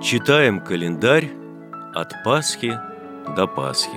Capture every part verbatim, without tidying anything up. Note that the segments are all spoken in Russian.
Читаем календарь от Пасхи до Пасхи.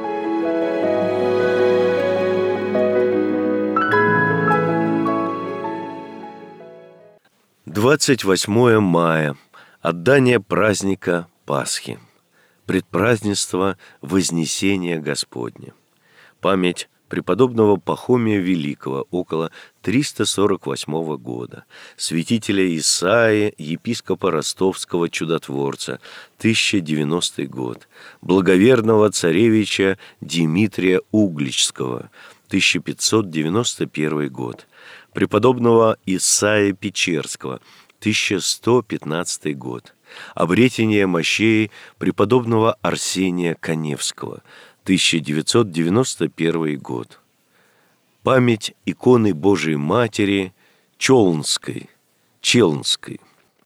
двадцать восьмое мая. Отдание праздника Пасхи. Предпразднество Вознесения Господня. Память преподобного Пахомия Великого около триста сорок восьмого года, святителя Исаии, епископа Ростовского чудотворца, тысяча девяностый год, благоверного царевича Дмитрия Угличского, тысяча пятьсот девяносто первый год, преподобного Исаия Печерского, тысяча сто пятнадцатый год, обретение мощей преподобного Арсения Каневского, тысяча девятьсот девяносто первый год. Память иконы Божией Матери Челнской, Челнской.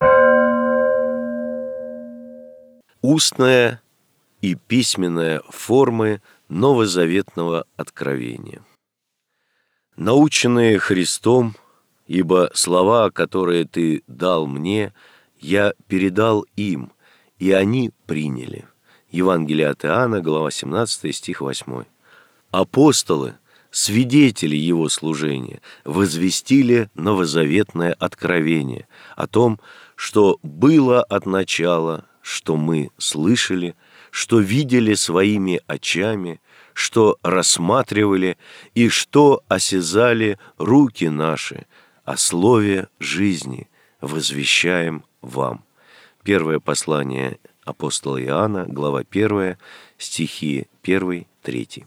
Устная и письменная формы новозаветного откровения. Наученные Христом, ибо слова, которые Ты дал мне, я передал им, и они приняли. Евангелие от Иоанна, глава семнадцатая, стих восьмой. Апостолы, свидетели Его служения, возвестили новозаветное откровение о том, что было от начала, что мы слышали, что видели своими очами, что рассматривали и что осязали руки наши, о слове жизни возвещаем вам. Первое послание апостола Иоанна, глава первая, стихи первый, третий.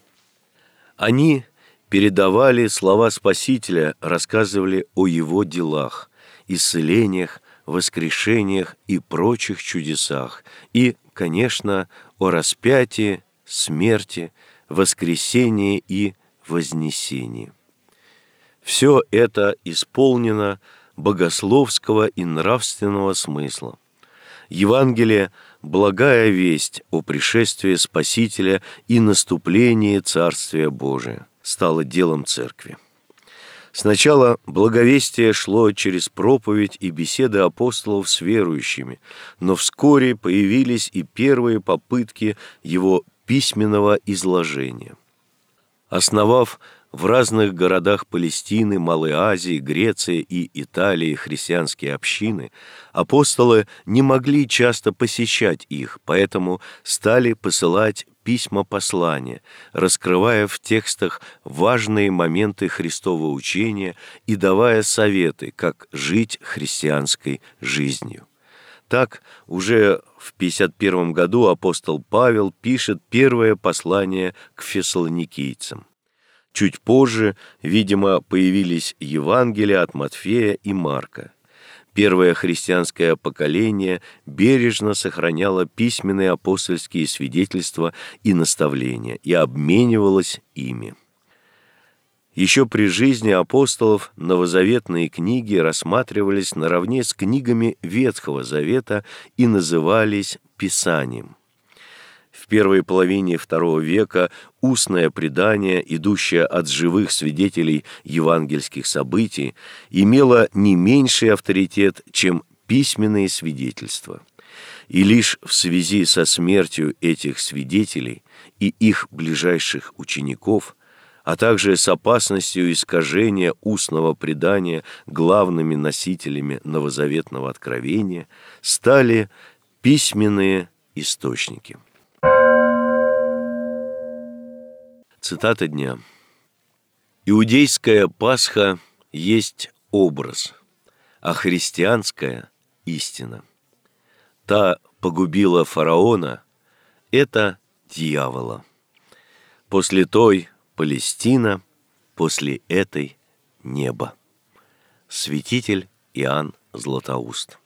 Они передавали слова Спасителя, рассказывали о Его делах, исцелениях, воскрешениях и прочих чудесах, и, конечно, о распятии, смерти, воскресении и вознесении. Все это исполнено богословского и нравственного смысла. Евангелие – благая весть о пришествии Спасителя и наступлении Царствия Божия стало делом Церкви. Сначала благовестие шло через проповедь и беседы апостолов с верующими, но вскоре появились и первые попытки его письменного изложения. Основав в разных городах Палестины, Малой Азии, Греции и Италии христианские общины, апостолы не могли часто посещать их, поэтому стали посылать письма-послания, раскрывая в текстах важные моменты Христового учения и давая советы, как жить христианской жизнью. Так, уже в пятьдесят первом году апостол Павел пишет первое послание к фессалоникийцам. Чуть позже, видимо, появились Евангелия от Матфея и Марка. Первое христианское поколение бережно сохраняло письменные апостольские свидетельства и наставления и обменивалось ими. Еще при жизни апостолов новозаветные книги рассматривались наравне с книгами Ветхого Завета и назывались Писанием. В первой половине второго века устное предание, идущее от живых свидетелей евангельских событий, имело не меньший авторитет, чем письменные свидетельства. И лишь в связи со смертью этих свидетелей и их ближайших учеников, а также с опасностью искажения устного предания главными носителями новозаветного откровения, стали письменные источники. Цитата дня. Иудейская Пасха есть образ, а христианская – истина. Та погубила фараона – это дьявола. После той – Палестина, после этой – небо. Святитель Иоанн Златоуст.